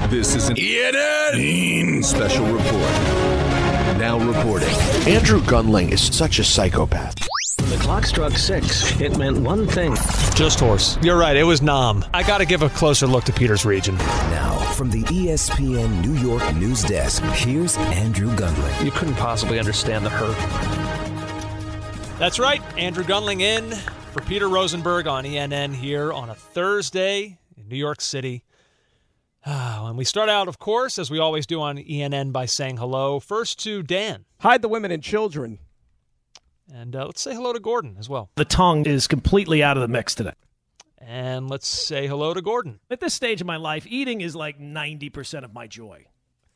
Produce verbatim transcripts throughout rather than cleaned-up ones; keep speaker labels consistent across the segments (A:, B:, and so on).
A: This is an E N N special report. Now reporting.
B: Andrew Gunling is such a psychopath.
C: When the clock struck six, it meant one thing.
D: Just horse. You're right, it was Nam. I got to give a closer look to Peter's region.
E: Now, from the E S P N New York news desk, here's Andrew Gunling.
C: You couldn't possibly understand the hurt.
D: That's right, Andrew Gunling in for Peter Rosenberg on E N N here on a Thursday in New York City. Ah, and we start out, of course, as we always do on E N N, by saying hello. First to Dan.
F: Hide the women and children.
D: And uh, let's say hello to Gordon as well.
G: The tongue is completely out of the mix today.
D: And let's say hello to Gordon.
G: At this stage of my life, eating is like ninety percent of my joy.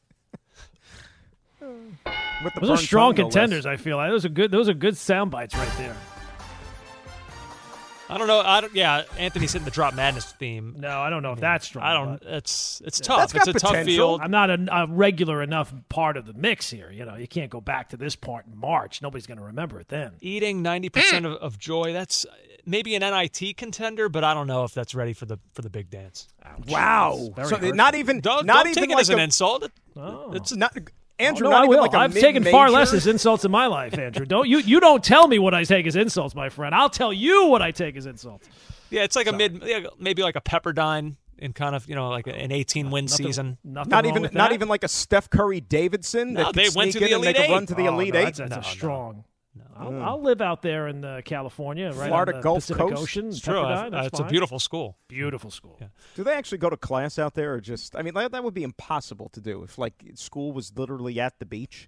F: With the
G: Those are
F: burnt
G: strong
F: tongue, no
G: contenders,
F: less.
G: I feel like. Those are good, those are good sound bites right there.
D: I don't know. I don't, yeah, Anthony's hitting the Drop Madness theme.
G: No, I don't know if that's strong.
D: I don't.
G: but
D: It's it's
F: That's
D: tough.
F: got
D: It's a tough
F: potential.
D: field.
G: I'm not a, a regular enough part of the mix here. You know, you can't go back to this part in March. Nobody's going to remember it then.
D: Eating ninety percent of, of joy. That's maybe an N I T contender, but I don't know if that's ready for the for the big dance.
F: Wow.
G: Very
F: So
G: hurtful.
F: not even,
D: Don't,
F: not
D: don't
F: even
D: take it
F: like
D: as an
F: a,
D: insult. It-
G: Oh.
D: It's
F: not, Andrew,
G: Oh, no,
F: not
G: I
F: even
G: will.
F: like a
G: I've taken far
F: mid-major?
G: less as insults in my life, Andrew. Don't you? You don't tell me what I take as insults, my friend. I'll tell you what I take as insults.
D: yeah, it's like a mid, yeah, maybe like a Pepperdine in kind of you know like an eighteen win
G: Nothing-
D: season.
G: Nothing
F: Not
G: wrong
F: even,
G: with
F: not
G: that.
F: even like a Steph Curry Davidson
D: No,
F: that
D: they
F: could
D: went to
F: sneak
D: the
F: in and make
D: Elite
F: a
D: Eight.
F: run to the
G: Oh,
F: Elite
G: no,
F: Eight.
G: That's, that's
D: No,
G: a
D: no.
G: strong. I'll,
F: Mm.
G: I'll live out there in uh, California, right
F: Florida
G: on the
F: Gulf
G: Pacific
F: Coast.
G: Ocean.
D: It's true.
G: Pepperdine,
D: Uh,
G: that's
D: it's a
G: fine.
D: beautiful school.
G: beautiful school.
D: Yeah.
F: Do they actually go to class out there, or just? I mean, that, that would be impossible to do if like school was literally at the beach.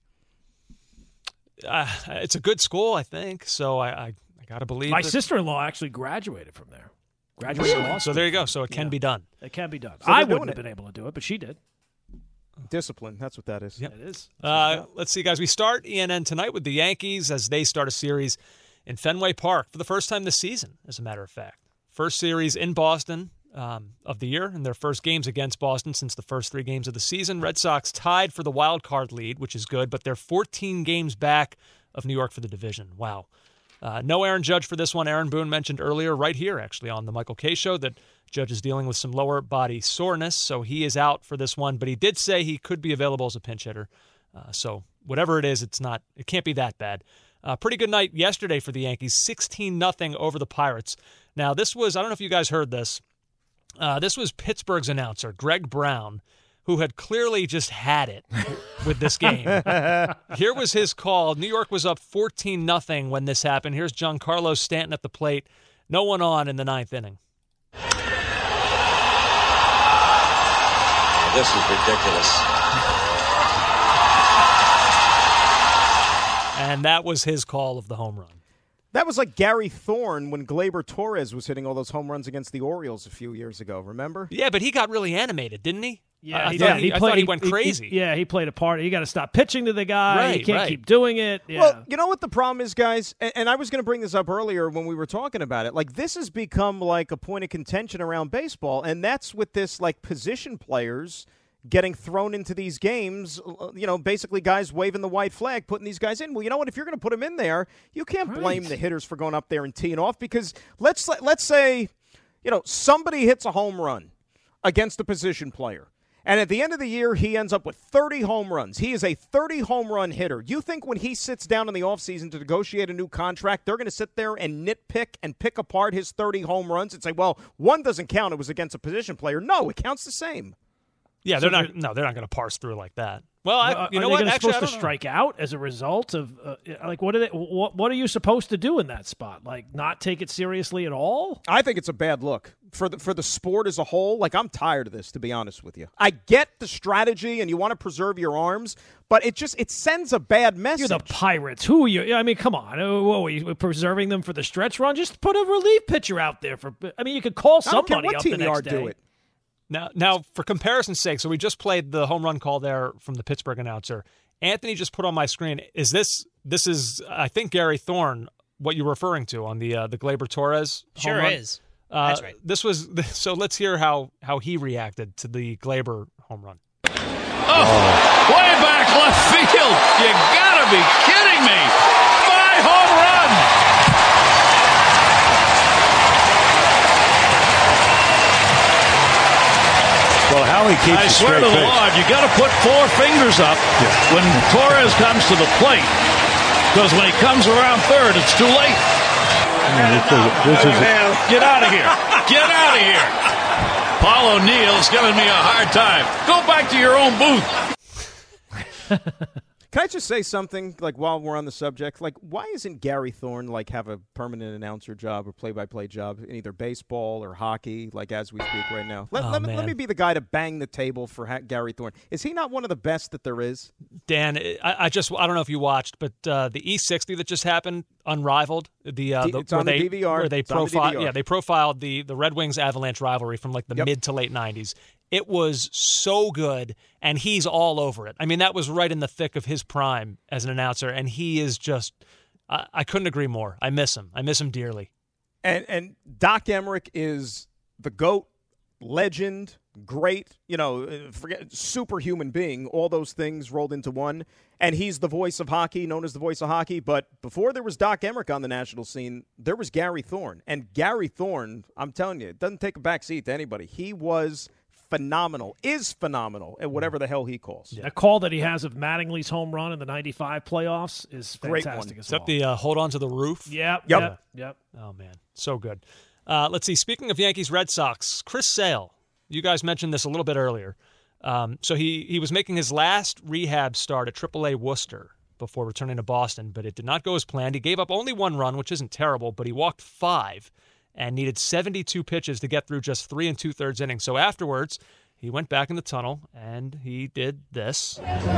D: Uh, it's a good school, I think. So I I, I got to believe
G: My
D: that-
G: sister-in-law actually graduated from there. Graduated law
D: So
G: school.
D: there you go. So it can
G: Yeah.
D: be done.
G: It can be done.
F: So they're
G: I
F: doing
G: wouldn't have
F: it.
G: been able to do it, but she did.
F: Discipline. That's what that is.
D: Yep.
G: It is.
D: Uh, let's see, guys. We start E N N tonight with the Yankees as they start a series in Fenway Park for the first time this season, as a matter of fact. First series in Boston um, of the year, and their first games against Boston since the first three games of the season. Red Sox tied for the wild card lead, which is good, but they're fourteen games back of New York for the division. Wow. Uh, no Aaron Judge for this one. Aaron Boone mentioned earlier, right here actually on the Michael Kay Show, that Judge is dealing with some lower body soreness, so he is out for this one. But he did say he could be available as a pinch hitter. Uh, so whatever it is, it's not. It can't be that bad. Uh, pretty good night yesterday for the Yankees, sixteen nothing over the Pirates. Now this was, I don't know if you guys heard this. Uh, this was Pittsburgh's announcer, Greg Brown, who had clearly just had it with this game. Here was his call. New York was up fourteen nothing when this happened. Here's Giancarlo Stanton at the plate. No one on in the ninth inning.
H: This is ridiculous.
D: And that was his call of the home run.
F: That was like Gary Thorne when Gleyber Torres was hitting all those home runs against the Orioles a few years ago. Remember?
D: Yeah, but he got really animated, didn't he?
G: Yeah,
D: I, I
G: he,
D: thought,
G: yeah,
D: he,
G: he
D: I
G: played,
D: thought he went crazy.
G: yeah, he played a part. You got to stop pitching to the guy.
D: Right,
G: you can't
D: right.
G: keep doing it. Yeah.
F: Well, you know what the problem is, guys? And, and I was going to bring this up earlier when we were talking about it. Like, this has become like a point of contention around baseball, and that's with this, like, position players getting thrown into these games, you know, basically guys waving the white flag, putting these guys in. Well, you know what? If you're going to put them in there, you can't
G: Right.
F: blame the hitters for going up there and teeing off, because let's let's say, you know, somebody hits a home run against a position player. And at the end of the year, he ends up with thirty home runs. He is a thirty home run hitter. You think when he sits down in the offseason to negotiate a new contract, they're going to sit there and nitpick and pick apart his thirty home runs and say, well, one doesn't count. It was against a position player. No, it counts the same.
D: Yeah,
G: So
D: they're not.
G: they're-
D: No, they're not going to parse through like that. Well, I,
G: Are
D: you know
G: they
D: what?
G: gonna
D: Actually, I
G: supposed
D: don't
G: to
D: know.
G: strike out as a result of uh, like what are they? What what are you supposed to do in that spot? Like not take it seriously at all?
F: I think it's a bad look for the for the sport as a whole. Like, I'm tired of this, to be honest with you. I get the strategy and you want to preserve your arms, but it just it sends a bad message.
G: You're the Pirates. Who are you? I mean, come on. Uh, What are you preserving them for the stretch run? Just put a relief pitcher out there for. I mean, you could call
F: I don't care
G: somebody
F: what
G: up
F: team
G: the
F: you
G: next
F: are,
G: day.
F: do it.
D: Now, now, for comparison's sake, so we just played the home run call there from the Pittsburgh announcer. Anthony just put on my screen. Is this this is I think Gary Thorne what you're referring to on the uh, the Gleyber Torres? home
I: Sure
D: run?
I: is.
D: Uh,
I: That's right.
D: This was so. Let's hear how how he reacted to the Gleyber home run.
J: Oh, way back left field. You gotta be kidding me. My home run.
H: Well, Howie keeps
J: I
H: a
J: swear
H: straight
J: to the
H: face.
J: Lord, you got to put four fingers up yeah. when Torres comes to the plate. Because when he comes around third, it's too late.
H: Yeah, this is, this is a-
J: Get out of here. Get out of here. Paul O'Neill's giving me a hard time. Go back to your own booth.
F: Can I just say something, like, while we're on the subject? Like, why isn't Gary Thorne, like, have a permanent announcer job or play-by-play job in either baseball or hockey, like, as we speak right now? Let,
D: Oh,
F: let, me, let
D: man.
F: me be the guy to bang the table for ha- Gary Thorne. Is he not one of the best that there is?
D: Dan, I, I just I don't know if you watched, but uh, the E sixty that just happened, Unrivaled, the, uh,
F: D-
D: the
F: it's
D: where
F: on the
D: they
F: D V R.
D: where they
F: It's on the
D: profile
F: D V R.
D: yeah they profiled the the Red Wings Avalanche rivalry from like the
F: Yep.
D: mid to late nineties. It was so good, and he's all over it. I mean, that was right in the thick of his prime as an announcer, and he is just I, I couldn't agree more. I miss him. I miss him dearly.
F: And and Doc Emmerich is the GOAT, legend, great, you know, forget superhuman being, all those things rolled into one. And he's the voice of hockey, known as the voice of hockey. But before there was Doc Emmerich on the national scene, there was Gary Thorne. And Gary Thorne, I'm telling you, it doesn't take a back seat to anybody. He was phenomenal, is phenomenal at whatever the hell he calls.
G: A call that he has of Mattingly's home run in the ninety-five playoffs is
F: Great
G: fantastic
F: one.
G: as
D: Is that
G: well.
D: the uh, hold on to the roof?
G: Yep,
F: Yep.
G: yep, yep.
D: Oh, man. So good. Uh, let's see. Speaking of Yankees Red Sox, Chris Sale. You guys mentioned this a little bit earlier. Um, so he, he was making his last rehab start at triple A Worcester before returning to Boston, but it did not go as planned. He gave up only one run, which isn't terrible, but he walked five and needed seventy-two pitches to get through just three and two-thirds innings. So afterwards, he went back in the tunnel, and he did this.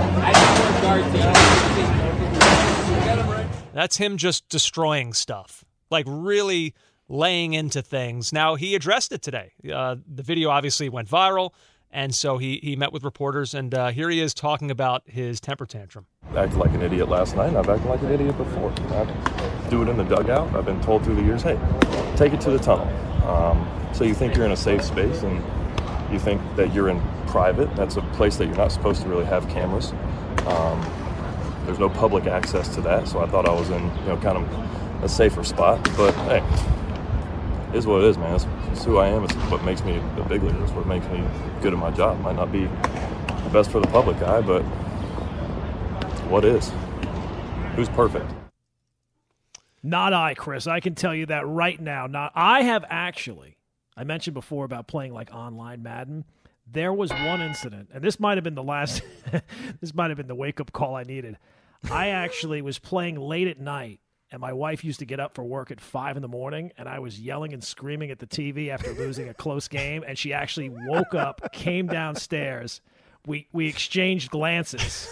D: That's him just destroying stuff, like really laying into things. Now, he addressed it today. Uh, the video obviously went viral, and so he, he met with reporters, and uh, here he is talking about his temper tantrum.
I: I acted like an idiot last night, and I've acted like an idiot before. I do it in the dugout. I've been told through the years, hey, take it to the tunnel. Um, so you think you're in a safe space, and you think that you're in private. That's a place that you're not supposed to really have cameras. Um, there's no public access to that, so I thought I was in, you know, kind of a safer spot. But hey, it is what it is, man. It's, it's who I am. It's what makes me a big leaguer. It's what makes me good at my job. Might not be the best for the public eye, but what is? Who's perfect?
G: Not I, Chris. I can tell you that right now. Not I have actually. I mentioned before about playing like online Madden. There was one incident, and this might have been the last. This might have been the wake-up call I needed. I actually was playing late at night, and my wife used to get up for work at five in the morning, and I was yelling and screaming at the T V after losing a close game, and she actually woke up, came downstairs. We we exchanged glances.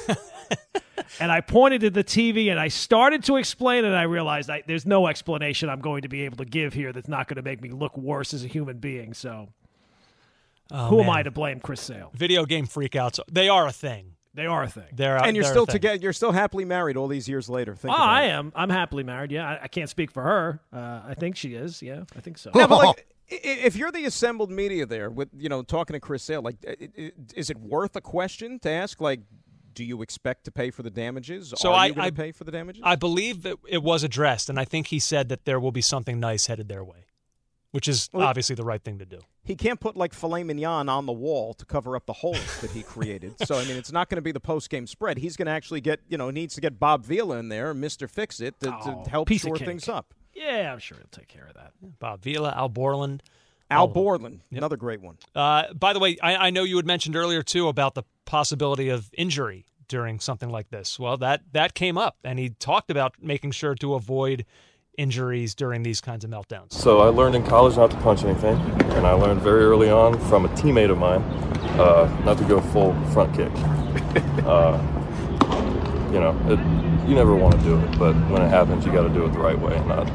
G: And I pointed to the T V, and I started to explain, and I realized I, there's no explanation I'm going to be able to give here that's not going to make me look worse as a human being. So
D: Oh,
G: who
D: man.
G: am I to blame Chris Sale?
D: Video game freakouts, they are a thing.
G: They are a thing.
D: They're,
F: And you're
D: they're
F: still
D: a thing.
F: together. You're still happily married all these years later. Think
G: Oh,
F: about
G: I
F: it.
G: am. I'm happily married. Yeah, I, I can't speak for her. Uh, I think she is. Yeah, I think so.
F: Yeah, but like, i- if you're the assembled media there, with you know talking to Chris Sale, like, i- i- is it worth a question to ask? Like, do you expect to pay for the damages?
D: So
F: Are
D: I,
F: you going
D: I
F: to pay for the damages?
D: I believe that it was addressed, and I think he said that there will be something nice headed their way, which is
F: Well,
D: obviously the right thing to do.
F: He can't put like filet mignon on the wall to cover up the holes that he created. So I mean, it's not going to be the post game spread. He's going to actually get you know needs to get Bob Vila in there, Mister Fix It, to,
G: Oh,
F: to help
G: piece of
F: shore
G: cake.
F: things up.
G: Yeah, I'm sure he'll take care of that.
D: Bob Vila, Al Borland.
F: Al
D: all of them.
F: Borland, another great one.
D: Uh, by the way, I, I know you had mentioned earlier, too, about the possibility of injury during something like this. Well, that, that came up, and he talked about making sure to avoid injuries during these kinds of meltdowns.
I: So I learned in college not to punch anything, and I learned very early on from a teammate of mine uh, not to go full front kick. Uh, you know, it, you never want to do it, but when it happens, you got to do it the right way and not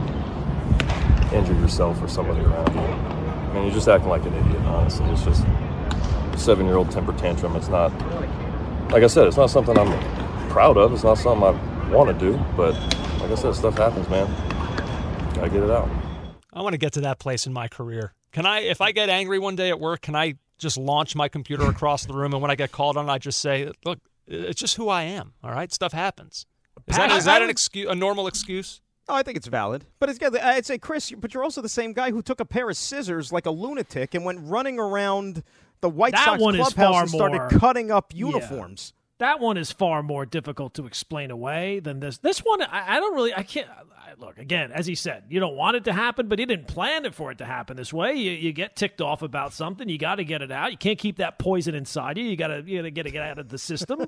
I: injure yourself or somebody around you. I mean, you're just acting like an idiot, honestly. It's just a seven-year-old temper tantrum. It's not, like I said, it's not something I'm proud of. It's not something I want to do, but like I said, stuff happens, man. Gotta get it out.
D: I want to get to that place in my career. Can I, if I get angry one day at work, can I just launch my computer across the room, and when I get called on, I just say, look, it's just who I am, all right? Stuff happens. Is that, is that an excuse, a normal excuse?
F: Oh, I think it's valid. But it's, I'd say, Chris, but you're also the same guy who took a pair of scissors like a lunatic and went running around the White
G: that
F: Sox
G: one is
F: clubhouse
G: far
F: and started
G: more,
F: cutting up uniforms.
G: Yeah. That one is far more difficult to explain away than this. This one, I, I don't really, I can't, I, look, again, as he said, you don't want it to happen, but he didn't plan it for it to happen this way. You, you get ticked off about something, you got to get it out. You can't keep that poison inside you. You got to you got to get it out of the system.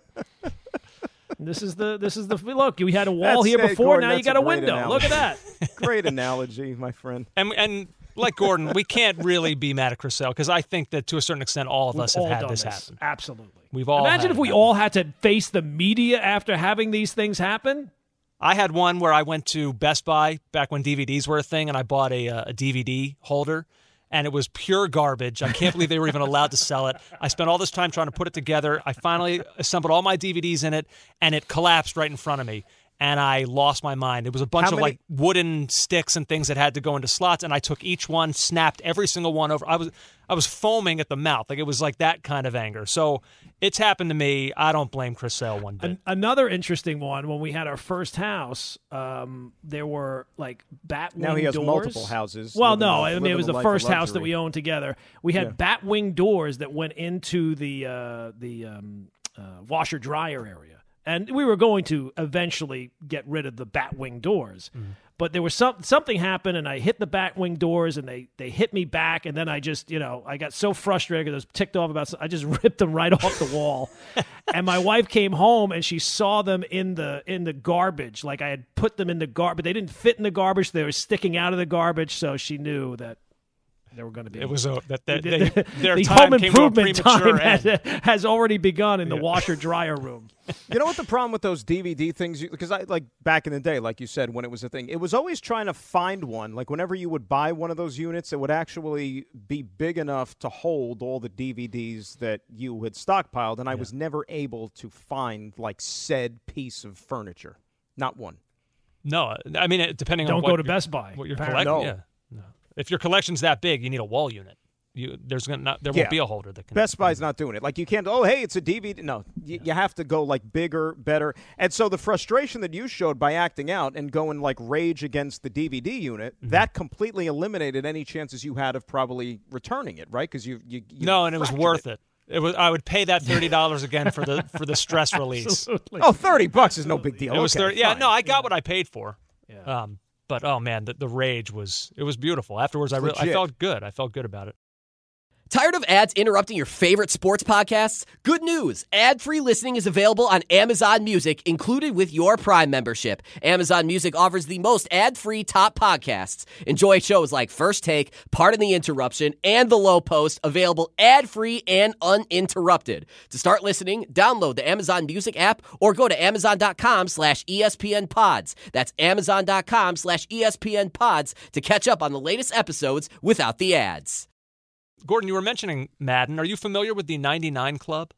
G: This is the, this is the, look, we had a wall
F: That's
G: here
F: it,
G: before,
F: Gordon,
G: now you got
F: a
G: a window.
F: analogy.
G: Look at that.
F: Great analogy, my friend.
D: And, and like Gordon, we can't really be mad at Chris Sale because I think that to a certain extent all of
G: We've
D: us have
G: all
D: had
G: done
D: this
G: this
D: happen.
G: Absolutely.
D: We've all
G: Imagine
D: had
G: if we
D: it
G: all had to face the media after having these things happen.
D: I had one where I went to Best Buy back when D V Ds were a thing, and I bought a, a D V D holder, and it was pure garbage. I can't believe they were even allowed to sell it. I spent all this time trying to put it together. I finally assembled all my D V Ds in it, and it collapsed right in front of me. And I lost my mind. It was a bunch
F: How
D: of
F: many-
D: like wooden sticks and things that had to go into slots, and I took each one, snapped every single one over. I was I was foaming at the mouth. Like it was like that kind of anger. So it's happened to me. I don't blame Chris Sale one bit.
G: An- another interesting one, when we had our first house, um, there were like bat wing
F: Now he has
G: doors.
F: multiple houses.
G: Well,
F: living
G: no,
F: a-
G: I mean
F: living
G: it was
F: a
G: the
F: life
G: first
F: of
G: house that
F: luxury.
G: we owned together. We had
F: Yeah.
G: bat wing doors that went into the uh, the um, uh, washer dryer area. And we were going to eventually get rid of the batwing doors.
F: Mm-hmm.
G: But there was some, something happened, and I hit the batwing doors, and they, they hit me back. And then I just, you know, I got so frustrated because I was ticked off about I just ripped them right off the wall. And my wife came home, and she saw them in the in the garbage. Like I had put them in the garbage. But they didn't fit in the garbage. They were sticking out of the garbage. So she knew that they were going to be.
D: It was a, that, that
G: the,
D: they, their
G: the
D: time
G: home
D: came to a
G: improvement
D: premature
G: time has,
D: end.
G: has already begun in the washer dryer room.
F: You know what the problem with those D V D things? Because I like back in the day, like you said, when it was a thing, it was always trying to find one. Like whenever you would buy one of those units, it would actually be big enough to hold all the D V Ds that you had stockpiled, and I was never able to find like said piece of furniture. Not one.
D: No, I mean, it- depending
G: Don't
D: on what
G: go to
D: you're-
G: Best Buy,
D: what you're
G: apparently.
D: collecting.
F: No.
D: Yeah, no. If your collection's that big, you need a wall unit. You there's gonna not, there
F: Yeah.
D: won't be a holder that can.
F: Best Buy's not doing it. Like you can't. Oh, hey, it's a D V D. No, you, you have to go like bigger, better. And so the frustration that you showed by acting out and going like rage against the D V D unit,
D: Mm-hmm.
F: that completely eliminated any chances you had of probably returning it, right? Because you, you, you
D: No, and it was
F: fractured
D: worth it. It was. I would pay that thirty dollars again for the for the stress release.
G: Absolutely.
F: Oh, thirty bucks is no big deal.
D: It was
F: Okay,
D: thirty. Yeah,
F: fine.
D: no, I got what I paid for.
G: Yeah.
D: Um, but oh man, the, the rage was it was beautiful. Afterwards, I really I
F: legit.
D: felt good. I felt good about it.
K: Tired of ads interrupting your favorite sports podcasts? Good news! Ad-free listening is available on Amazon Music, included with your Prime membership. Amazon Music offers the most ad-free top podcasts. Enjoy shows like First Take, Pardon the Interruption, and The Low Post, available ad-free and uninterrupted. To start listening, download the Amazon Music app or go to amazon.com slash ESPN pods. That's amazon.com slash ESPN pods to catch up on the latest episodes without the ads.
D: Gordon, you were mentioning Madden. Are you familiar with the ninety-nine Club?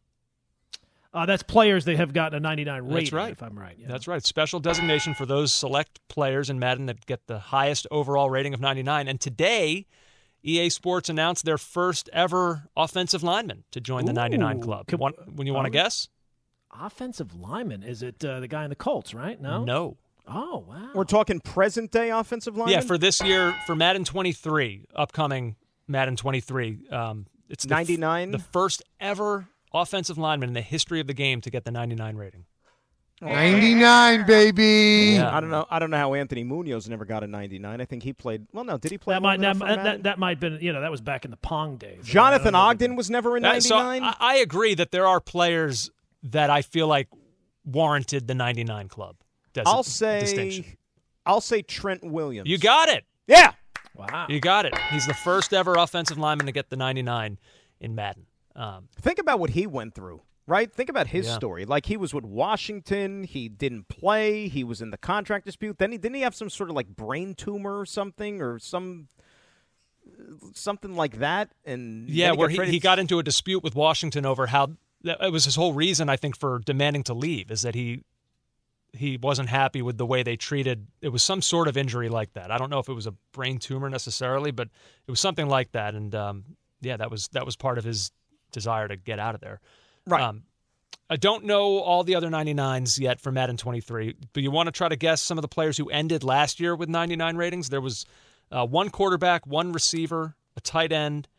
G: Uh, that's players that have gotten a ninety-nine rating,
D: That's right.
G: if I'm right. Yeah.
D: That's right. Special designation for those select players in Madden that get the highest overall rating of ninety-nine. And today, E A Sports announced their first ever offensive lineman to join the ninety-nine
G: Ooh.
D: Club.
G: Can-
D: One, when you want to
G: oh,
D: guess?
G: Offensive lineman. Is it uh, the guy in the Colts, right? No?
D: No.
G: Oh, wow.
F: We're talking present day offensive lineman.
D: Yeah, for this year, for Madden twenty-three, upcoming Madden twenty-three, um, it's the f-
F: ninety-nine?
D: the first ever offensive lineman in the history of the game to get the ninety-nine rating.
L: ninety-nine, baby.
D: Yeah.
F: I don't know. I don't know how Anthony Munoz never got a ninety-nine. I think he played. Well, no, did he play?
G: That might,
F: long
G: that,
F: enough for
G: that,
F: Madden?
G: that might have been, you know, that was back in the Pong days.
F: Jonathan
G: I don't know.
F: Ogden was never in
D: That- so
F: ninety-nine.
D: I, I agree that there are players that I feel like warranted the ninety-nine Club. desi-
F: I'll say.
D: distinction.
F: I'll say Trent Williams.
D: You got it.
F: Yeah.
G: Wow.
D: You got it. He's the first ever offensive lineman to get the ninety-nine in Madden. Um,
F: Think about what he went through, right? Think about his
D: Yeah.
F: story. Like he was with Washington, he didn't play, he was in the contract dispute. Then he didn't he have some sort of like brain tumor or something or some something like that. And
D: yeah,
F: then
D: where
F: got
D: he,
F: traded-
D: he got into a dispute with Washington over how that it was his whole reason, I think, for demanding to leave is that he he wasn't happy with the way they treated. It was some sort of injury like that. I don't know if it was a brain tumor necessarily, but it was something like that. And um, yeah, that was that was part of his desire to get out of there.
F: Right.
D: Um, I don't know all the other ninety-nines yet for Madden twenty-three, but you want to try to guess some of the players who ended last year with ninety-nine ratings? There was uh, one quarterback, one receiver, a tight end,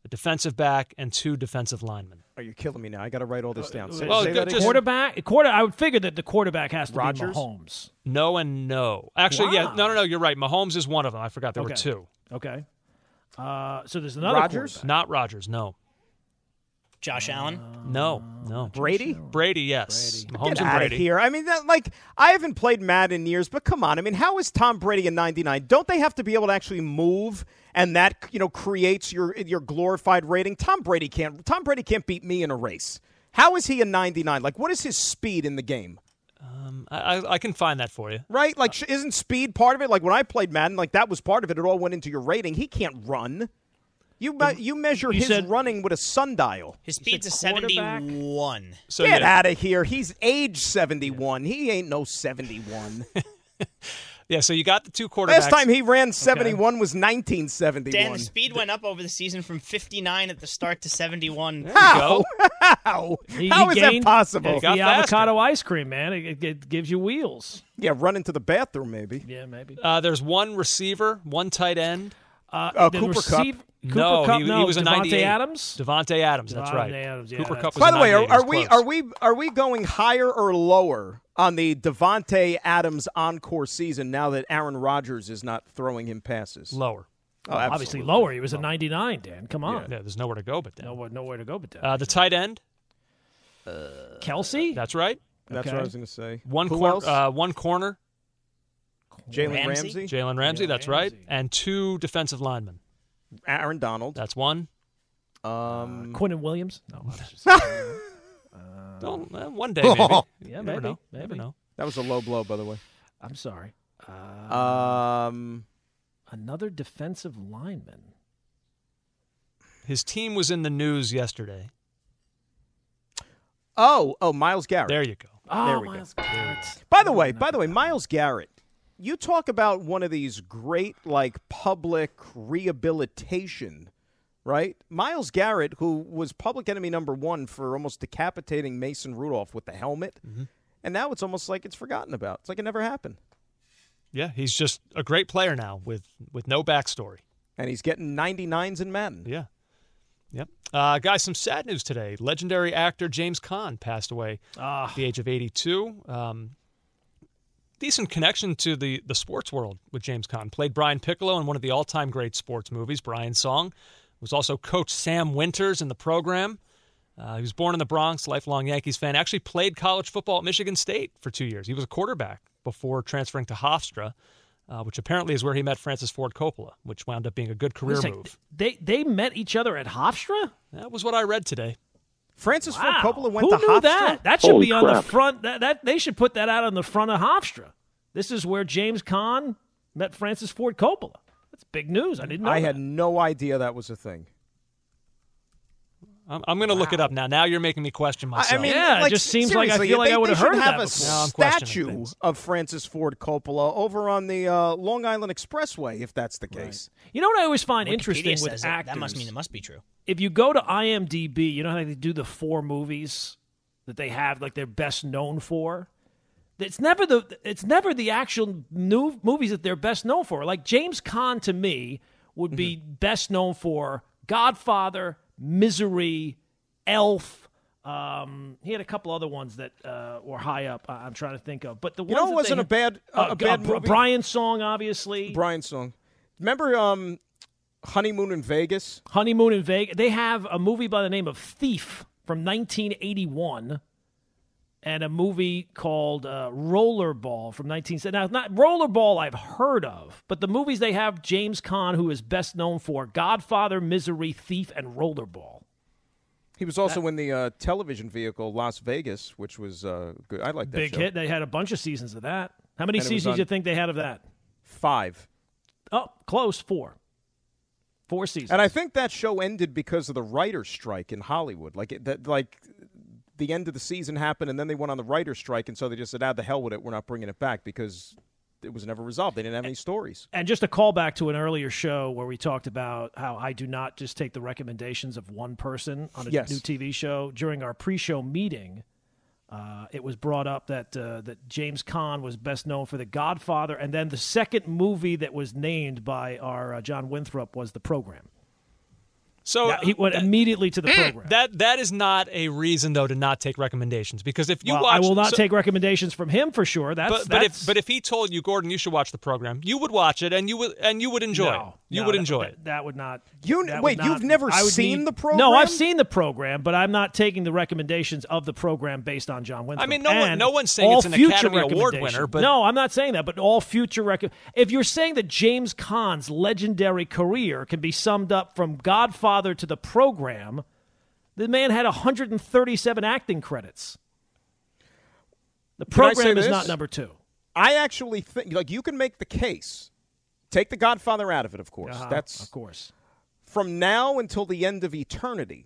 D: a defensive back, and two defensive linemen.
F: Are you killing me now? I got to write all this down. Say,
G: well,
F: say that
G: just, quarterback. Quarter. I would figure that the quarterback has to
F: Rodgers?
G: be Mahomes.
D: No and no. Actually,
G: Wow.
D: yeah. No, no, no. You're right. Mahomes is one of them. I forgot there
G: Okay.
D: were two.
G: Okay. Uh, so there's another
F: Rodgers?
G: quarterback.
D: Not Rodgers. No.
M: Josh Allen?
D: No. No.
F: Brady?
D: Brady. Yes.
F: Get
D: Mahomes and
F: out
D: Brady.
F: of here. I mean, that, like, I haven't played Madden in years, but come on. I mean, how is Tom Brady a ninety-nine? Don't they have to be able to actually move, and that, you know, creates your your glorified rating? Tom Brady can't. Tom Brady can't beat me in a race. How is he a ninety-nine? Like, what is his speed in the game?
D: Um, I, I can find that for you.
F: Right? Like, sh isn't speed part of it? Like, when I played Madden, like, that was part of it. It all went into your rating. He can't run. You me you measure
G: you
F: his
G: said-
F: running with a sundial.
M: His speed's a
G: quarterback?
M: seventy-one.
D: So
F: Get
D: yeah,
F: out of here. He's age seventy-one. He ain't no seventy-one.
D: yeah. So you got the two quarterbacks.
F: Last time he ran seventy-one was nineteen seventy-one.
M: Dan, the speed went up over the season from fifty-nine at the start to seventy-one.
F: How? How?
G: He-
F: How
G: he
F: is that
G: gained-
F: possible?
G: The
D: got faster.
G: avocado ice cream, man. It, it, it gives you wheels.
F: Yeah, run into the bathroom maybe.
G: Yeah, maybe.
D: Uh, there's one receiver, one tight end.
G: Uh,
F: Uh,
G: the
F: Cooper Kupp.
G: receiver- Cooper
D: no,
G: Kupp,
D: he,
G: no,
D: he was a
G: Devontae
D: ninety-eight.
G: Adams.
D: Devontae Adams. That's
G: Devontae
D: right.
G: Adams, yeah,
D: Cooper
G: that's-
D: Kupp was
F: By
D: a
F: the way, are,
D: ninety-eight.
F: are
D: He was
F: we
D: close.
F: are we are we going higher or lower on the Devontae Adams encore season now that Aaron Rodgers is not throwing him passes?
D: lower?
F: Oh,
G: Obviously
F: absolutely.
G: lower. He was a ninety-nine, Dan. Come on.
D: Yeah, there's nowhere to go but that.
G: Nowhere, nowhere to go but that.
D: Uh, the tight end.
G: Kelsey?
D: That's right.
F: That's
G: Okay.
F: what I was going to say.
D: One
F: Who
D: cor-
F: else?
D: uh, one corner.
F: Jalen
M: Ramsey?
F: Ramsey,
D: Jalen Ramsey.
G: Yeah,
D: that's right.
G: Ramsey.
D: And two defensive linemen.
F: Aaron Donald.
D: That's one.
F: Um,
G: Quinton Williams? No. I was just-
D: Oh, uh, one day maybe.
G: yeah,
D: Never
G: maybe.
D: know.
G: Maybe.
D: Never know.
F: that was a low blow, by the way.
G: I'm sorry. Uh,
F: Um,
G: another defensive lineman.
D: His team was in the news yesterday.
F: oh, oh, Myles Garrett.
D: There you go.
G: Oh,
F: There we go.
G: Myles Garrett.
F: By the way, by the way, Myles Garrett, you talk about one of these great, like, public rehabilitation, right? Myles Garrett, who was public enemy number one for almost decapitating Mason Rudolph with the helmet,
D: Mm-hmm.
F: and now it's almost like it's forgotten about. It's like it never happened.
D: Yeah, he's just a great player now with, with no backstory.
F: And he's getting ninety-nines in Madden.
D: Yeah. Yep. Uh, guys, some sad news today. Legendary actor James Caan passed away
G: Ah.
D: at the age of eighty-two. Um, decent connection to the, the sports world with James Caan. Played Brian Piccolo in one of the all-time great sports movies, Brian's Song. Was also Coach Sam Winters in the program. Uh, he was born in the Bronx, lifelong Yankees fan. Actually played college football at Michigan State for two years. He was a quarterback before transferring to Hofstra, uh, which apparently is where he met Francis Ford Coppola, which wound up being a good career
G: Wait a sec,
D: move.
G: They they met each other at Hofstra?
D: That was what I read today.
F: Francis
G: Wow.
F: Ford Coppola went
G: Who
F: to
G: knew
F: Hofstra?
G: that? That should
H: Holy
G: be on
H: crap.
G: the front. That, that They should put that out on the front of Hofstra. This is where James Caan met Francis Ford Coppola. That's big news. I didn't know
F: I
G: that.
F: had no idea that was a thing.
D: I'm, I'm going to look it up now. Now you're making me question myself.
F: I mean,
G: Yeah, it
F: like,
G: just seems like I
F: seriously,
G: feel like
F: they,
G: I would
F: they
G: have heard
F: should
G: of
F: have
G: that
F: a
G: before.
D: Now I'm questioning
F: statue
D: things.
F: of Francis Ford Coppola over on the uh, Long Island Expressway, if that's the case.
G: You know what I always find
M: Wikipedia
G: interesting
M: says
G: with
M: it.
G: actors?
M: That must mean it must be true.
G: If you go to IMDb, you know how they do the four movies that they have, like they're best known for. It's never the it's never the actual new movies that they're best known for. Like James Caan to me would be
F: Mm-hmm.
G: best known for Godfather, Misery, Elf. Um, he had a couple other ones that uh, were high up. I- I'm trying to think of, but the
F: You
G: ones
F: know, it
G: that
F: wasn't
G: they
F: a bad uh,
G: uh,
F: a bad
G: uh,
F: movie.
G: Brian's Song, obviously.
F: Brian's Song. Remember um, Honeymoon in Vegas?
G: Honeymoon in Vegas. They have a movie by the name of Thief from nineteen eighty-one, and a movie called uh, Rollerball from nineteen seventy. Now, not Rollerball I've heard of, but the movies they have James Caan, who is best known for Godfather, Misery, Thief, and Rollerball.
F: He was also in the uh, television vehicle Las Vegas, which was uh, good. I like that
G: Big
F: show.
G: hit. They had a bunch of seasons of that. How many
F: And it was
G: seasons
F: on-
G: do you think they had of that?
F: Five.
G: Oh, close. Four. Four seasons.
F: And I think that show ended because of the writer's strike in Hollywood. Like it, that, like the end of the season happened, and then they went on the writer's strike, and so they just said, "Ah, the hell with it. We're not bringing it back," because it was never resolved. They didn't have any stories.
G: And just a callback to an earlier show where we talked about how I do not just take the recommendations of one person on a
F: Yes.
G: new T V show. During our pre-show meeting, uh, it was brought up that uh, that James Caan was best known for The Godfather, and then the second movie that was named by our uh, John Winthrop was The Program.
D: So
G: yeah, he went immediately to the program.
D: That that is not a reason though to not take recommendations, because if you
G: well,
D: watch,
G: I will not
D: so,
G: take recommendations from him for sure. That's
D: but, but
G: that's,
D: if but if he told you, Gordon, you should watch the program, you would watch it and you would and you would enjoy
G: no,
D: it. You
G: no,
D: would
G: that,
D: enjoy
G: that,
D: it.
G: That would not.
F: You
G: that
F: wait,
G: would not,
F: you've never
G: I would
F: seen
G: need,
F: the program?
G: No, I've seen the program, but I'm not taking the recommendations of the program based on John Winthrop.
D: I mean, no
G: and
D: one, no one's saying it's an Academy Award winner, but
G: no, I'm not saying that. But all future rec- if you're saying that James Caan's legendary career can be summed up from Godfather to the program. The man had one hundred thirty-seven acting credits. The program is not number two.
F: I actually think, like, you can make the case. Take The Godfather out of it, of course.
G: Uh-huh,
F: That's
G: of course.
F: From now until the end of eternity,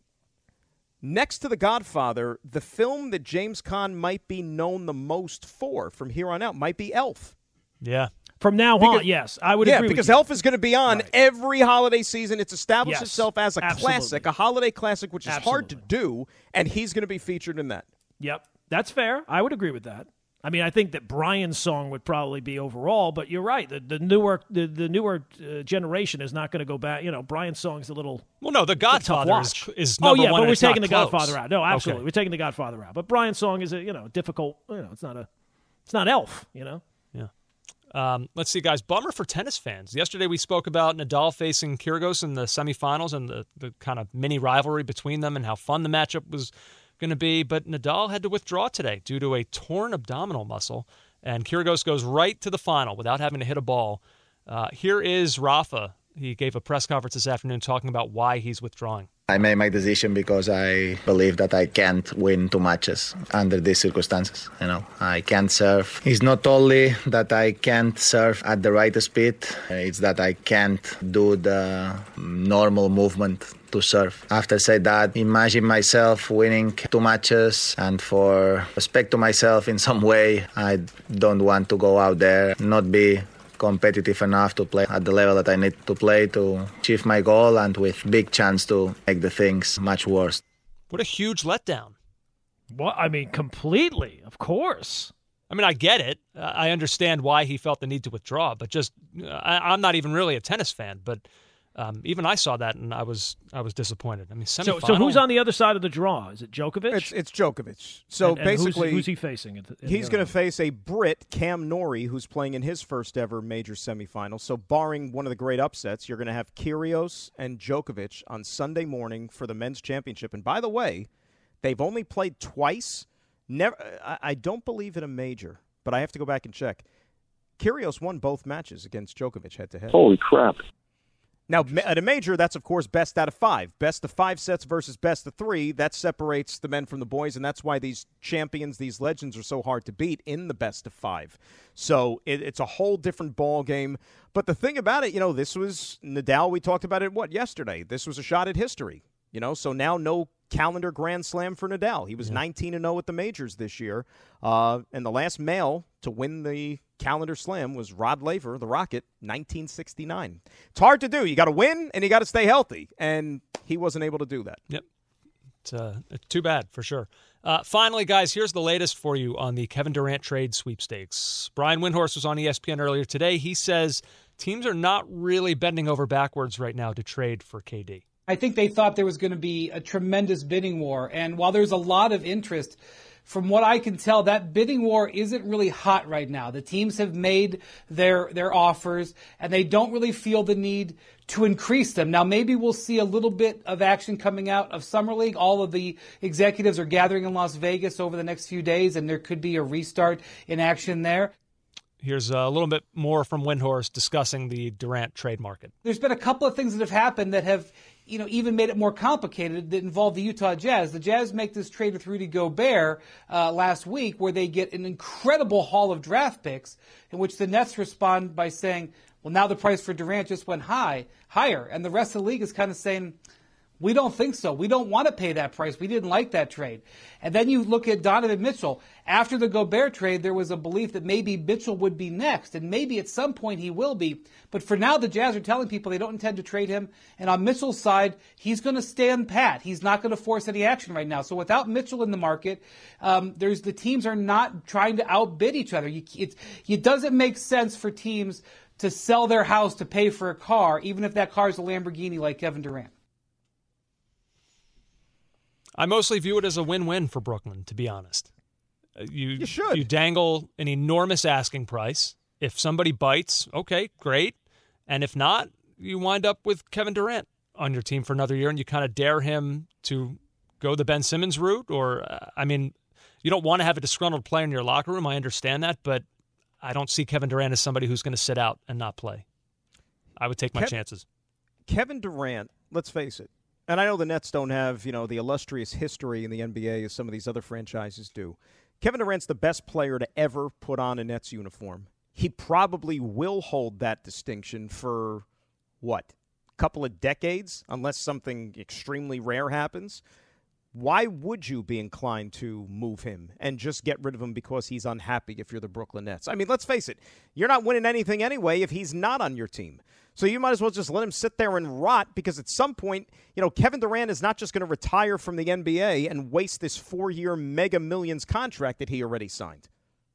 F: next to The Godfather, the film that James Caan might be known the most for from here on out might be Elf.
D: Yeah.
G: From now
F: because,
G: on, yes, I would
F: yeah,
G: agree with
F: because
G: you.
F: Elf is going to be on
G: right.
F: every holiday season. It's established
G: yes,
F: itself as a
G: absolutely.
F: classic, a holiday classic, which is
G: absolutely.
F: hard to do, and he's going to be featured in that.
G: Yep, that's fair. I would agree with that. I mean, I think that Brian's song would probably be overall, but you're right. The, the newer the, the newer uh, generation is not going to go back. You know, Brian's song's a little
D: well, no, The Godfather is, is
G: oh
D: number
G: yeah,
D: one.
G: but we're
D: it's
G: taking
D: not
G: The
D: close.
G: Godfather out. No, absolutely,
D: okay.
G: we're taking The Godfather out. But Brian's song is a you know difficult. You know, it's not a it's not Elf. You know.
D: Yeah. Um, let's see, guys. Bummer for tennis fans. Yesterday we spoke about Nadal facing Kyrgios in the semifinals and the, the kind of mini rivalry between them and how fun the matchup was going to be. But Nadal had to withdraw today due to a torn abdominal muscle, and Kyrgios goes right to the final without having to hit a ball. Uh, here is Rafa. He gave a press conference this afternoon talking about why he's withdrawing.
N: I made my decision because I believe that I can't win two matches under these circumstances. You know, I can't serve. It's not only that I can't serve at the right speed, it's that I can't do the normal movement to serve. After say that, imagine myself winning two matches, and for respect to myself in some way, I don't want to go out there, not be competitive enough to play at the level that I need to play to achieve my goal, and with big chance to make the things much worse.
D: What a huge letdown.
G: Well, I mean, completely, of course.
D: I mean, I get it. I understand why he felt the need to withdraw, but just I, I'm not even really a tennis fan, but um, even I saw that and I was I was disappointed. I mean, semifinal.
G: So, so who's on the other side of the draw? Is it Djokovic?
F: It's, it's Djokovic. So
G: and, and
F: basically,
G: who's, who's he facing? In the,
F: he's going to face a Brit, Cam Norrie, who's playing in his first ever major semifinal. So barring one of the great upsets, you're going to have Kyrgios and Djokovic on Sunday morning for the men's championship. And by the way, they've only played twice. Never, I, I don't believe in a major, but I have to go back and check. Kyrgios won both matches against Djokovic head-to-head.
H: Holy crap.
F: Now, at a major, that's, of course, best out of five. Best of five sets versus best of three. That separates the men from the boys, and that's why these champions, these legends, are so hard to beat in the best of five. So it, it's a whole different ball game. But the thing about it, you know, this was Nadal. We talked about it, what, yesterday. This was a shot at history. You know, so now no calendar Grand Slam for Nadal. He was nineteen and oh at the majors this year. Uh, and the last male to win the calendar slam was Rod Laver, the Rocket, nineteen sixty-nine. It's hard to do. You got to win and you got to stay healthy. And he wasn't able to do that.
D: Yep. It's, uh, it's too bad, for sure. Uh, finally, guys, here's the latest for you on the Kevin Durant trade sweepstakes. Brian Windhorst was on E S P N earlier today. He says teams are not really bending over backwards right now to trade for K D.
O: I think they thought there was going to be a tremendous bidding war. And while there's a lot of interest, from what I can tell, that bidding war isn't really hot right now. The teams have made their their offers, and they don't really feel the need to increase them. Now, maybe we'll see a little bit of action coming out of Summer League. All of the executives are gathering in Las Vegas over the next few days, and there could be a restart in action there.
D: Here's a little bit more from Windhorst discussing the Durant trade market.
O: There's been a couple of things that have happened that have, you know, even made it more complicated that involve the Utah Jazz. The Jazz make this trade with Rudy Gobert uh, last week where they get an incredible haul of draft picks in which the Nets respond by saying, well, now the price for Durant just went high, higher. And the rest of the league is kind of saying, we don't think so. We don't want to pay that price. We didn't like that trade. And then you look at Donovan Mitchell. After the Gobert trade, there was a belief that maybe Mitchell would be next, and maybe at some point he will be. But for now, the Jazz are telling people they don't intend to trade him. And on Mitchell's side, he's going to stand pat. He's not going to force any action right now. So without Mitchell in the market, um, there's the teams are not trying to outbid each other. You, it, it doesn't make sense for teams to sell their house to pay for a car, even if that car is a Lamborghini like Kevin Durant.
D: I mostly view it as a win-win for Brooklyn, to be honest. You,
F: you should.
D: You dangle an enormous asking price. If somebody bites, okay, great. And if not, you wind up with Kevin Durant on your team for another year, and you kind of dare him to go the Ben Simmons route. Or, uh, I mean, you don't want to have a disgruntled player in your locker room. I understand that, but I don't see Kevin Durant as somebody who's going to sit out and not play. I would take my
F: Kev-
D: chances.
F: Kevin Durant, let's face it, and I know the Nets don't have, you know, the illustrious history in the N B A as some of these other franchises do. Kevin Durant's the best player to ever put on a Nets uniform. He probably will hold that distinction for, what, a couple of decades, unless something extremely rare happens. Why would you be inclined to move him and just get rid of him because he's unhappy if you're the Brooklyn Nets? I mean, let's face it. You're not winning anything anyway if he's not on your team. So you might as well just let him sit there and rot, because at some point, you know, Kevin Durant is not just going to retire from the N B A and waste this four-year mega millions contract that he already signed.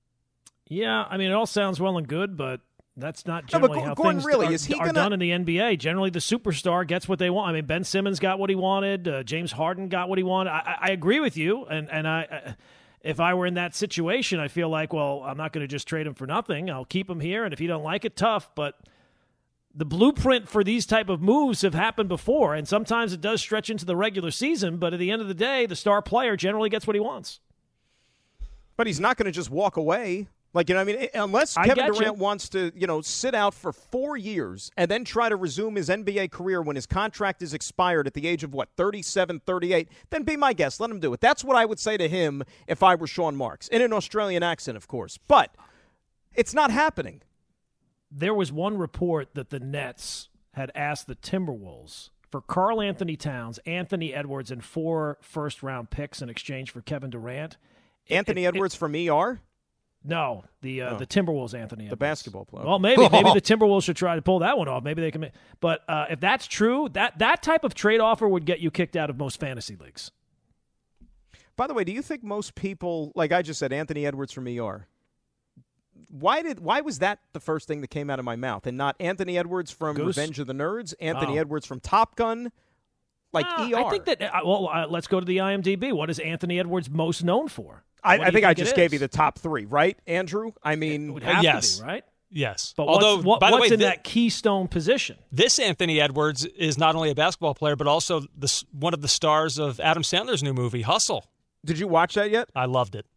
G: Yeah, I mean, it all sounds well and good, but that's not generally
F: no,
G: how
F: Gordon,
G: things
F: really,
G: are,
F: is he
G: are
F: gonna...
G: done in the N B A. Generally, the superstar gets what they want. I mean, Ben Simmons got what he wanted. Uh, James Harden got what he wanted. I, I agree with you, and, and I, I, if I were in that situation, I feel like, well, I'm not going to just trade him for nothing. I'll keep him here, and if you don't like it, tough, but the blueprint for these type of moves have happened before, and sometimes it does stretch into the regular season, but at the end of the day, the star player generally gets what he wants.
F: But he's not going to just walk away. Like, you know what I mean? Unless
G: I
F: Kevin
G: get
F: Durant
G: you.
F: wants to, you know, sit out for four years and then try to resume his N B A career when his contract is expired at the age of, what, thirty-seven, thirty-eight, then be my guest. Let him do it. That's what I would say to him if I were Sean Marks. In an Australian accent, of course. But it's not happening.
G: There was one report that the Nets had asked the Timberwolves for Karl Anthony Towns, Anthony Edwards, and four first-round picks in exchange for Kevin Durant.
F: Anthony
G: it,
F: Edwards
G: it,
F: from E R?
G: No, the uh,
F: oh.
G: the Timberwolves, Anthony Edwards.
F: The basketball player.
G: Well, maybe maybe the Timberwolves should try to pull that one off. Maybe they can. But uh, if that's true, that, that type of trade offer would get you kicked out of most fantasy leagues.
F: By the way, do you think most people, like I just said, Anthony Edwards from E R, Why did? Why was that the first thing that came out of my mouth, and not Anthony Edwards from
G: Goose?
F: Revenge of the Nerds, Anthony
G: Oh.
F: Edwards from Top Gun, like
G: Uh,
F: E R?
G: I think that. Uh, well, uh, let's go to the I M D B. What is Anthony Edwards most known for?
F: I,
G: What
F: I
G: do
F: think
G: you
F: I
G: it
F: just gave
G: is?
F: you the top three, right, Andrew? I mean,
G: It would have
D: yes.
G: to be, right?
D: Yes.
G: But
D: Although,
G: what's, what,
D: by the
G: what's
D: way,
G: in
D: thi-
G: that keystone position?
D: This Anthony Edwards is not only a basketball player, but also the, s- one of the stars of Adam Sandler's new movie, Hustle.
F: did you watch that yet?
D: I loved it.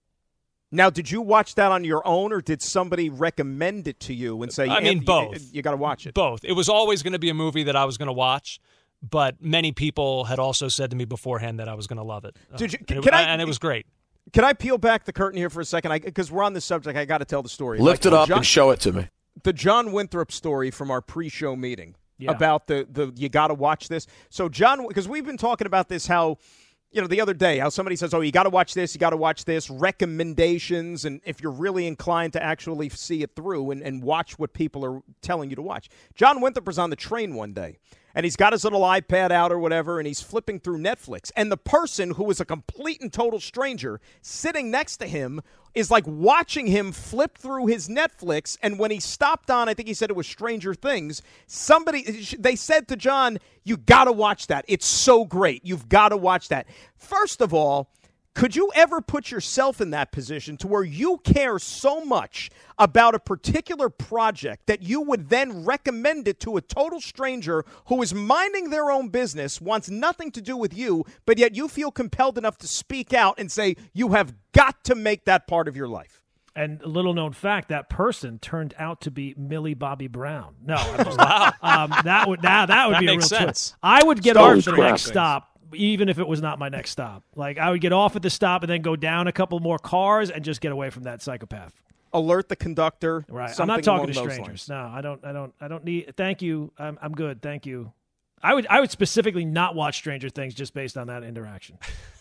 F: Now, did you watch that on your own, or did somebody recommend it to you and say,
D: I mean,
F: "Anth-
D: both.
F: You, you got to watch it"?
D: Both. It was always going to be a movie that I was going to watch, but many people had also said to me beforehand that I was going to love it.
F: Did you-
D: Uh, and, it
F: can I-
D: and it was great.
F: Can I peel back the curtain here for a second? Because we're on this subject, I got to tell the story.
B: Lift
F: Like,
B: it up
F: John-
B: and show it to me.
F: The John Winthrop story from our pre-show meeting
G: Yeah.
F: about the, the you got to watch this. So John, because we've been talking about this, how, you know, the other day, how somebody says, oh, you got to watch this, you got to watch this, recommendations, and if you're really inclined to actually see it through and, and watch what people are telling you to watch. John Winthrop was on the train one day, and he's got his little iPad out or whatever, and he's flipping through Netflix. And the person who is a complete and total stranger sitting next to him is like watching him flip through his Netflix. And when he stopped on, I think he said it was Stranger Things, somebody, they said to John, you got to watch that. It's so great. You've got to watch that. First of all, could you ever put yourself in that position to where you care so much about a particular project that you would then recommend it to a total stranger who is minding their own business, wants nothing to do with you, but yet you feel compelled enough to speak out and say, you have got to make that part of your life?
G: And a little known fact, that person turned out to be Millie Bobby Brown. No, I'm just, wow. um, that would now that would
D: That
G: be a real
D: makes
G: twist.
D: sense.
G: I would get
H: Stone
G: off the
H: crap.
G: next stop, even if it was not my next stop. Like I would get off at the stop and then go down a couple more cars and just get away from that psychopath.
F: Alert the conductor.
G: Right. I'm
F: something
G: not talking to
F: along those
G: strangers.
F: lines.
G: No, I don't. I don't. I don't need. Thank you. I'm. I'm good. Thank you. I would. I would specifically not watch Stranger Things just based on that interaction.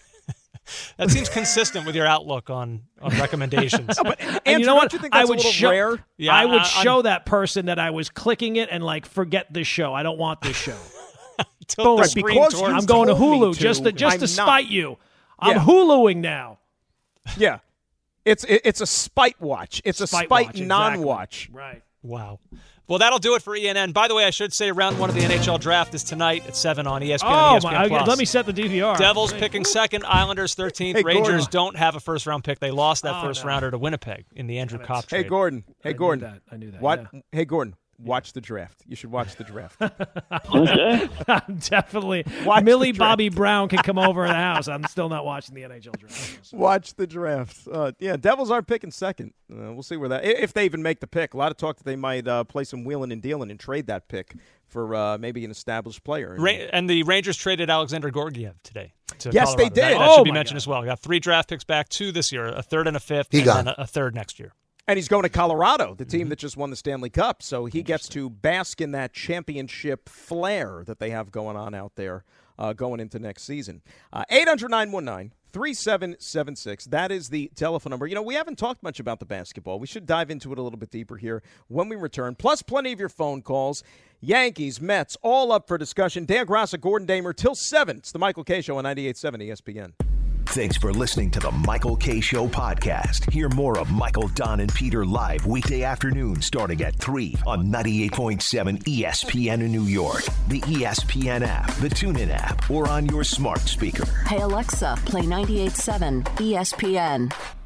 D: That seems consistent with your outlook on, on recommendations.
F: But,
G: And
F: Andrew,
G: you know what?
F: don't you think
G: I
F: that's
G: would
F: a little
G: show.
F: rare?
D: Yeah,
G: I would
D: I- I'm-
G: show that person that I was clicking it and like forget this show. I don't want this show.
D: Tilt
G: Boom.
D: the
F: Right,
D: screen
F: because
D: towards-
F: you
G: I'm going to
F: told me
G: Hulu
F: to,
G: just to just
F: I'm
G: to
F: not.
G: spite you. I'm
F: Yeah.
G: Huluing now.
F: Yeah. It's it, it's a spite watch. It's a
G: Spite
F: spite
G: watch,
F: non-watch.
G: exactly. Right.
D: Wow. Well, that'll do it for E N N. By the way, I should say round one of the N H L draft is tonight at seven on E S P N
G: Oh,
D: and E S P N
G: my,
D: Plus.
G: let me set the D V R.
D: Devils picking second, Islanders thirteenth.
F: Hey,
D: Rangers
F: Gordon.
D: don't have a first-round pick. They lost that
G: Oh,
D: first
G: no.
D: rounder to Winnipeg in the Andrew Kopp trade.
F: Hey, Gordon. Hey,
G: I knew
F: Gordon.
G: that. I knew that,
F: What?
G: yeah.
F: Hey, Gordon. Watch the draft. You should watch the draft.
H: Okay.
G: I'm definitely.
F: Watch
G: Millie
F: the draft.
G: Bobby Brown can come over to the house. I'm still not watching the N H L draft.
F: Watch the draft. Uh, yeah, Devils are picking second. Uh, we'll see where that, if they even make the pick. A lot of talk that they might uh, play some wheeling and dealing and trade that pick for uh, maybe an established player.
D: Ra- and the Rangers traded Alexander Gorgiev today. To
F: Yes,
D: Colorado.
F: they did.
D: That, that
F: Oh,
D: should be
F: my
D: mentioned
F: God.
D: as well. We got three draft picks back, two this year, a third and a fifth,
L: He
D: and
L: gone.
D: then a, a third next year.
F: And he's going to Colorado, the
D: Mm-hmm.
F: team that just won the Stanley Cup. So he gets to bask in that championship flair that they have going on out there uh, going into next season. Uh, eight hundred, nine one nine, three seven seven six. That is the telephone number. You know, we haven't talked much about the basketball. We should dive into it a little bit deeper here when we return. Plus, plenty of your phone calls. Yankees, Mets, all up for discussion. Dan Grassa, Gordon Damer, till seven. It's the Michael K. Show on ninety-eight point seven E S P N.
E: Thanks for listening to the Michael K. Show podcast. Hear more of Michael, Don, and Peter live weekday afternoon starting at three on ninety-eight point seven E S P N in New York, the E S P N app, the TuneIn app, or on your smart speaker.
P: Hey, Alexa, play ninety-eight point seven E S P N.